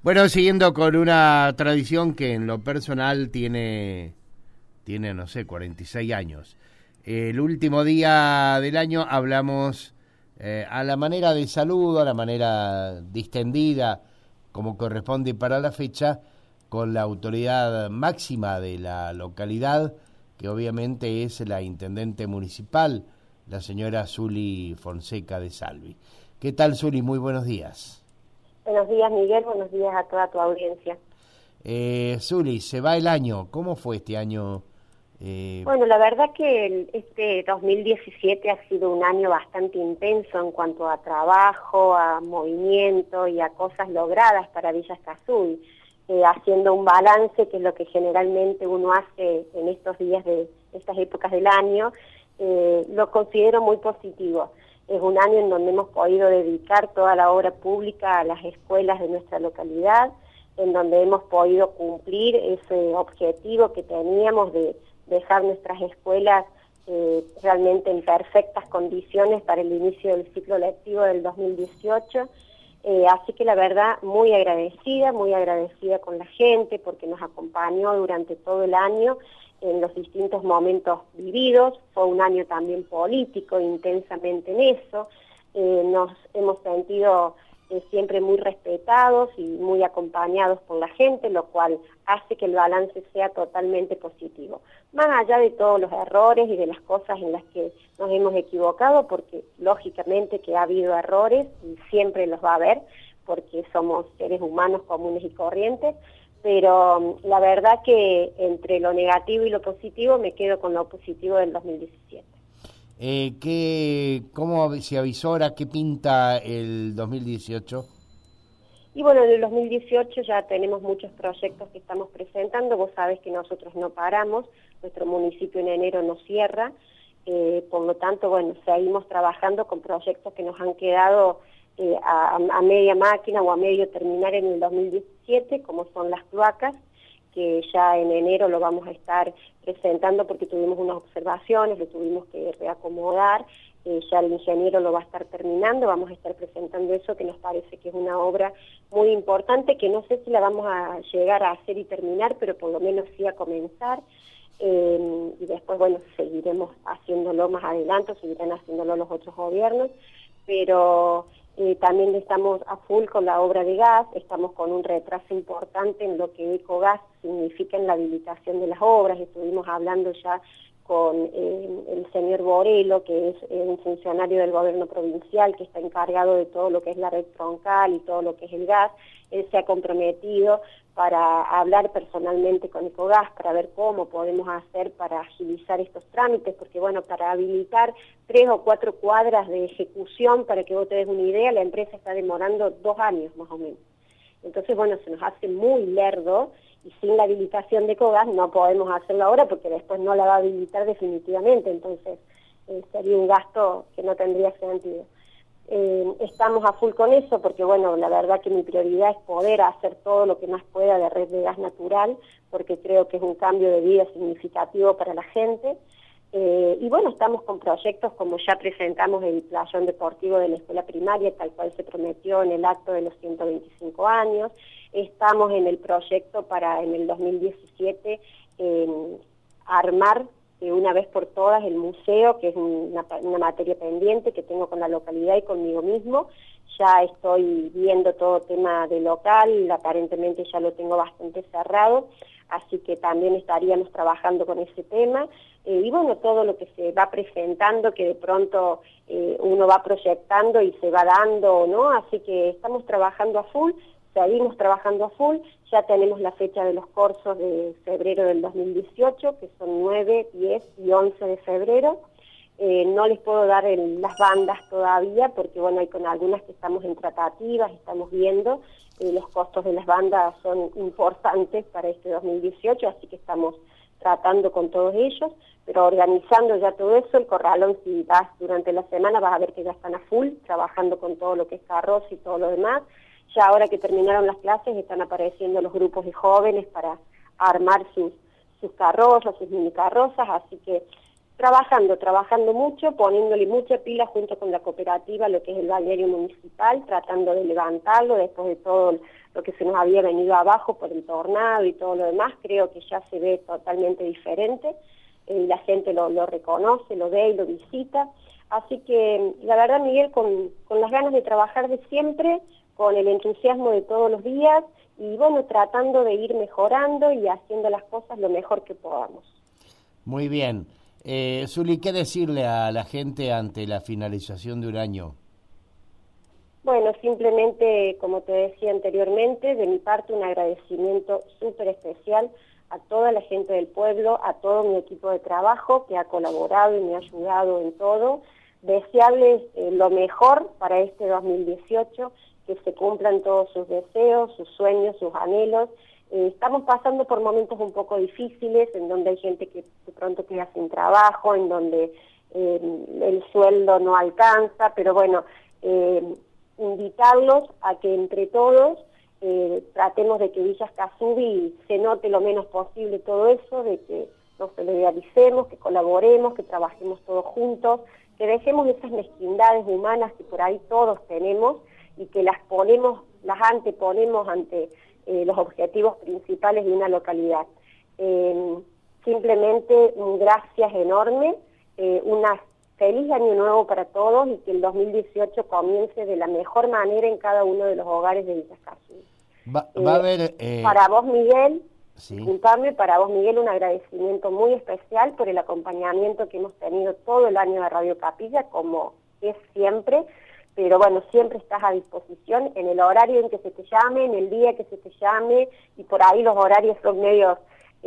Bueno, siguiendo con una tradición que en lo personal tiene no sé, 46 años. El último día del año hablamos a la manera de saludo, a la manera distendida, como corresponde para la fecha, con la autoridad máxima de la localidad, que obviamente es la intendente municipal, la señora Zuli Fonseca de Salvi. ¿Qué tal, Zuli? Muy buenos días. Buenos días, Miguel, buenos días a toda tu audiencia. Zuli, se va el año. ¿Cómo fue este año? Bueno, la verdad que este 2017 ha sido un año bastante intenso en cuanto a trabajo, a movimiento y a cosas logradas para Villa Escazú, haciendo un balance, que es lo que generalmente uno hace en estos días de estas épocas del año, lo considero muy positivo. Es un año en donde hemos podido dedicar toda la obra pública a las escuelas de nuestra localidad, en donde hemos podido cumplir ese objetivo que teníamos de dejar nuestras escuelas realmente en perfectas condiciones para el inicio del ciclo lectivo del 2018. Así que la verdad, muy agradecida con la gente, porque nos acompañó durante todo el año en los distintos momentos vividos. Fue un año también político, intensamente en eso. Nos hemos sentido siempre muy respetados y muy acompañados por la gente, lo cual hace que el balance sea totalmente positivo. Más allá de todos los errores y de las cosas en las que nos hemos equivocado, porque lógicamente que ha habido errores y siempre los va a haber, porque somos seres humanos comunes y corrientes, pero la verdad que entre lo negativo y lo positivo me quedo con lo positivo del 2017. ¿Cómo se avisora? ¿Qué pinta el 2018? Y bueno, en el 2018 ya tenemos muchos proyectos que estamos presentando. Vos sabés que nosotros no paramos, nuestro municipio en enero no cierra, por lo tanto, bueno, seguimos trabajando con proyectos que nos han quedado a media máquina o a medio terminar en el 2017, como son las cloacas, que ya en enero lo vamos a estar presentando porque tuvimos unas observaciones, lo tuvimos que reacomodar, ya el ingeniero lo va a estar terminando, vamos a estar presentando eso, que nos parece que es una obra muy importante, que no sé si la vamos a llegar a hacer y terminar, pero por lo menos sí a comenzar, y después, bueno, seguiremos haciéndolo más adelante, seguirán haciéndolo los otros gobiernos, pero también estamos a full con la obra de gas, estamos con un retraso importante en lo que Ecogas significa en la habilitación de las obras. Estuvimos hablando ya con el señor Borelo, que es un funcionario del gobierno provincial que está encargado de todo lo que es la red troncal y todo lo que es el gas. Él se ha comprometido para hablar personalmente con Ecogas para ver cómo podemos hacer para agilizar estos trámites, porque bueno, para habilitar 3 o 4 cuadras de ejecución, para que vos te des una idea, la empresa está demorando 2 años más o menos. Entonces, bueno, se nos hace muy lerdo y sin la habilitación de Ecogas no podemos hacerlo ahora porque después no la va a habilitar definitivamente, entonces sería un gasto que no tendría sentido. Estamos a full con eso porque, bueno, la verdad que mi prioridad es poder hacer todo lo que más pueda de red de gas natural, porque creo que es un cambio de vida significativo para la gente. Y bueno, estamos con proyectos como ya presentamos el playón deportivo de la escuela primaria, tal cual se prometió en el acto de los 125 años. Estamos en el proyecto para en el 2017 armar una vez por todas el museo, que es una materia pendiente que tengo con la localidad y conmigo mismo. Ya estoy viendo todo tema de local, aparentemente ya lo tengo bastante cerrado, así que también estaríamos trabajando con ese tema. Y bueno, todo lo que se va presentando, que de pronto uno va proyectando y se va dando, ¿no? Así que estamos trabajando a full, seguimos trabajando a full. Ya tenemos la fecha de los cursos de febrero del 2018, que son 9, 10 y 11 de febrero. No les puedo dar las bandas todavía, porque bueno, hay con algunas que estamos en tratativas, estamos viendo, los costos de las bandas son importantes para este 2018, así que estamos tratando con todos ellos, pero organizando ya todo eso. El corralón, si vas durante la semana, vas a ver que ya están a full, trabajando con todo lo que es carroza y todo lo demás. Ya ahora que terminaron las clases están apareciendo los grupos de jóvenes para armar sus carrozas, sus mini carrozas, así que trabajando mucho, poniéndole mucha pila junto con la cooperativa, lo que es el balneario municipal, tratando de levantarlo después de todo lo que se nos había venido abajo por el tornado y todo lo demás, creo que ya se ve totalmente diferente, y la gente lo reconoce, lo ve y lo visita. Así que la verdad, Miguel, con las ganas de trabajar de siempre, con el entusiasmo de todos los días y bueno, tratando de ir mejorando y haciendo las cosas lo mejor que podamos. Muy bien. Zuli, ¿qué decirle a la gente ante la finalización de un año? Bueno, simplemente, como te decía anteriormente, de mi parte un agradecimiento súper especial a toda la gente del pueblo, a todo mi equipo de trabajo que ha colaborado y me ha ayudado en todo. Desearles lo mejor para este 2018, que se cumplan todos sus deseos, sus sueños, sus anhelos. Estamos pasando por momentos un poco difíciles, en donde hay gente que de pronto queda sin trabajo, en donde el sueldo no alcanza, pero bueno, invitarlos a que entre todos tratemos de que Villa Escazú se note lo menos posible todo eso, de que nos solidaricemos, que colaboremos, que trabajemos todos juntos, que dejemos esas mezquindades humanas que por ahí todos tenemos y que las anteponemos ante los objetivos principales de una localidad. Simplemente un gracias enorme, una feliz año nuevo para todos y que el 2018 comience de la mejor manera en cada uno de los hogares de Villa Escazú. Va a haber... Para vos, Miguel, sí. Para vos, Miguel, un agradecimiento muy especial por el acompañamiento que hemos tenido todo el año de Radio Capilla, como es siempre, pero bueno, siempre estás a disposición en el horario en que se te llame, en el día que se te llame, y por ahí los horarios son medios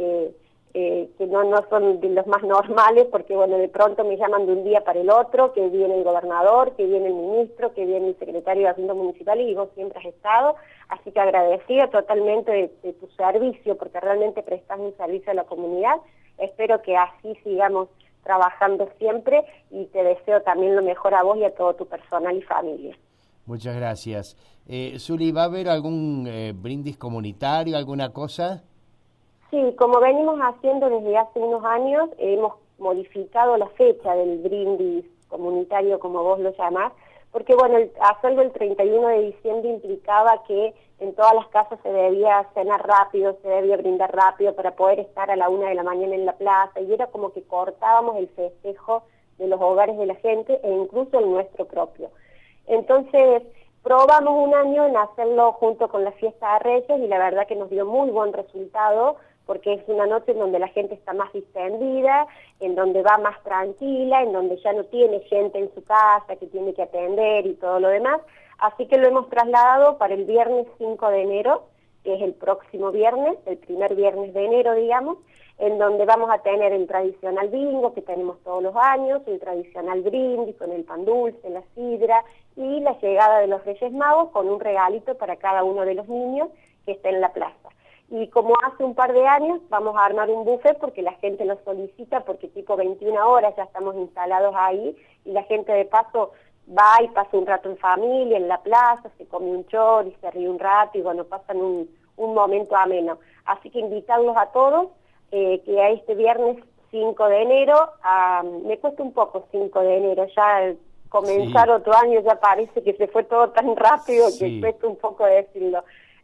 que no son de los más normales, porque bueno, de pronto me llaman de un día para el otro, que viene el gobernador, que viene el ministro, que viene el secretario de Asuntos Municipales, y vos siempre has estado, así que agradecida totalmente de tu servicio, porque realmente prestás un servicio a la comunidad. Espero que así sigamos trabajando siempre y te deseo también lo mejor a vos y a todo tu personal y familia. Muchas gracias. Zuli, ¿va a haber algún brindis comunitario, alguna cosa? Sí, como venimos haciendo desde hace unos años, hemos modificado la fecha del brindis comunitario, como vos lo llamás, porque bueno, hacerlo el 31 de diciembre implicaba que en todas las casas se debía cenar rápido, se debía brindar rápido para poder estar a la 1 de la mañana en la plaza, y era como que cortábamos el festejo de los hogares de la gente e incluso el nuestro propio. Entonces, probamos un año en hacerlo junto con la fiesta de Reyes y la verdad que nos dio muy buen resultado, porque es una noche en donde la gente está más distendida, en donde va más tranquila, en donde ya no tiene gente en su casa que tiene que atender y todo lo demás. Así que lo hemos trasladado para el viernes 5 de enero, que es el próximo viernes, el primer viernes de enero, digamos, en donde vamos a tener el tradicional bingo que tenemos todos los años, el tradicional brindis con el pan dulce, la sidra y la llegada de los Reyes Magos con un regalito para cada uno de los niños que está en la plaza. Y como hace un par de años, vamos a armar un buffet porque la gente lo solicita, porque tipo 21 horas ya estamos instalados ahí y la gente de paso va y pasa un rato en familia, en la plaza, se come un chori, se ríe un rato y bueno, pasan un momento ameno. Así que invitarlos a todos que a este viernes 5 de enero, me cuesta un poco 5 de enero, ya comenzar otro año ya parece que se fue todo tan rápido que cuesta un poco decirlo.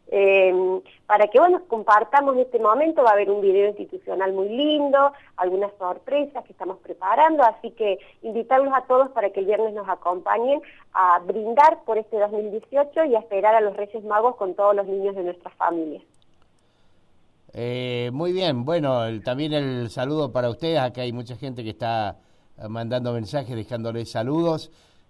Para que bueno, compartamos este momento, va a haber un video institucional muy lindo, algunas sorpresas que estamos preparando, así que invitarlos a todos para que el viernes nos acompañen a brindar por este 2018 y a esperar a los Reyes Magos con todos los niños de nuestras familias. Muy bien, bueno, también el saludo para ustedes, acá hay mucha gente que está mandando mensajes, dejándoles saludos,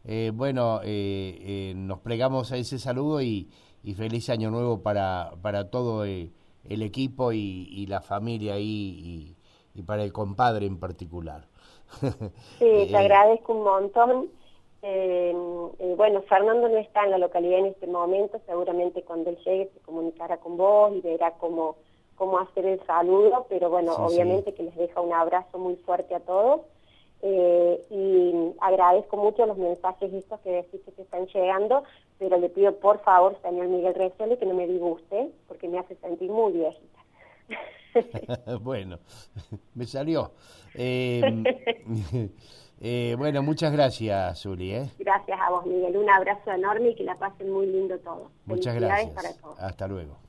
nos plegamos a ese saludo y feliz año nuevo para todo el equipo y la familia ahí y para el compadre en particular. Sí, te agradezco un montón. Fernando no está en la localidad en este momento, seguramente cuando él llegue se comunicará con vos y verá cómo hacer el saludo, pero bueno, obviamente que les deja un abrazo muy fuerte a todos. Y agradezco mucho los mensajes estos que decís que te están llegando, pero le pido por favor, señor Miguel Rezzoli, que no me disguste, porque me hace sentir muy viejita. Bueno, me salió. Bueno, muchas gracias, Zuli. Gracias a vos, Miguel. Un abrazo enorme y que la pasen muy lindo todo. Muchas Felicidades gracias. para todos. Hasta luego.